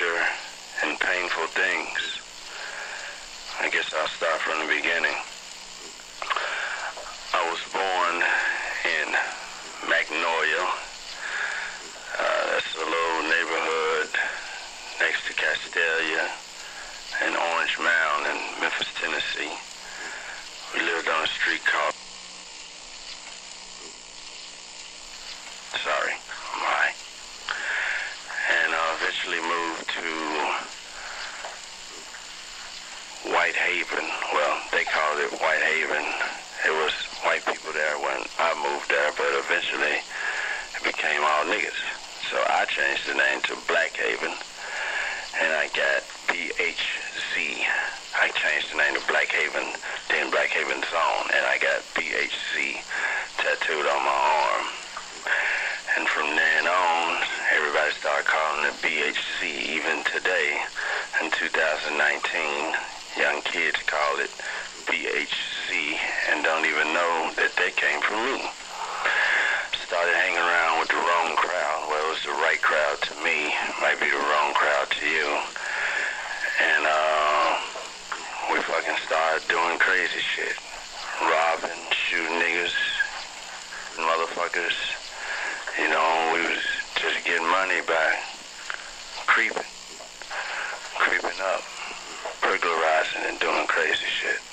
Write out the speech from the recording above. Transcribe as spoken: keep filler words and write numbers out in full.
torture and painful things. I guess I'll start from the beginning. I was born in Magnolia. Uh, that's a little neighborhood next to Castelia and Orange Mound in Memphis, Tennessee. We lived on a street called... Sorry, I'm high. And I eventually moved to Whitehaven. Well, they called it Whitehaven. It was white people there when I moved there, but eventually it became all niggas. So I changed the name to Blackhaven, and I got B H Z. I changed the name to Blackhaven, then Blackhaven Zone, and I got B H Z tattooed on my arm. And from then on, everybody started calling it B H Z. Even today, in two thousand nineteen, young kids call it B H Z and don't even know that they came from me. Started hanging around with the wrong crowd. Well, it was the right crowd to me, might be the wrong crowd to you. And uh, we fucking started doing crazy shit. Robbing, shooting niggas, motherfuckers. You know, we was just getting money by creeping, creeping up, burglarizing and doing crazy shit.